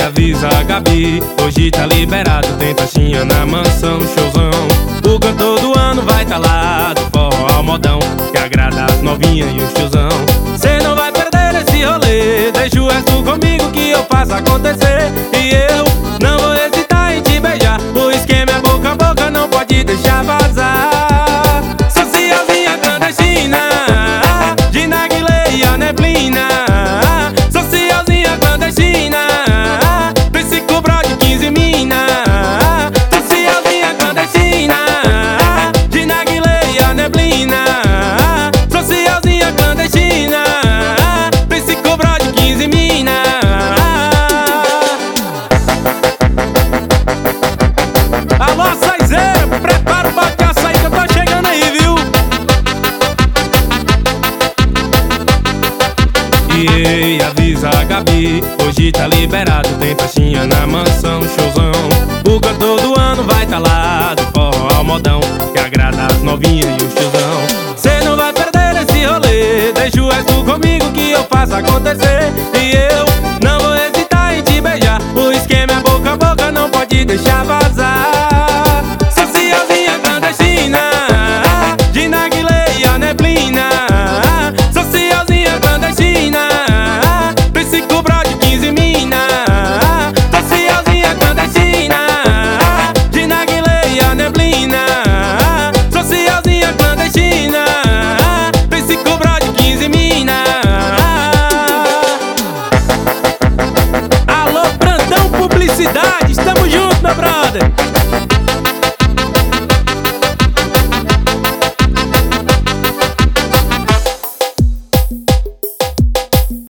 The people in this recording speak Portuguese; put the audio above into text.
avisa a Gabi, hoje tá liberado, tem festinha na mansão, showzão. O cantor do ano vai tá lá, do forró ao modão, que agrada as novinhas e o tiozão. Cê não vai perder esse rolê, deixa o resto comigo que eu faço acontecer. E eu não vou hesitar em te beijar, o esquema é boca a boca, não pode deixar vazar. Socialzinha clandestina, de narguilé e a neblina. Socialzinha clandestina, psico bro de 15 mina. Socialzinha clandestina, de narguilé e a neblina. Socialzinha clandestina, psico bro de 15 mina. Alô, Saizeiro, prepara o bagaço aí que eu tô chegando aí, viu? E avisa a Gabi, hoje tá liberado, tem festinha na mansão, showzão. O cantor do ano vai tá lá, do forró ao modão, que agrada as novinhas e o tiozão. Cê não vai perder esse rolê, deixa o resto comigo que eu faço acontecer. E eu não vou hesitar em te beijar, o esquema é boca a boca, não pode deixar vazar.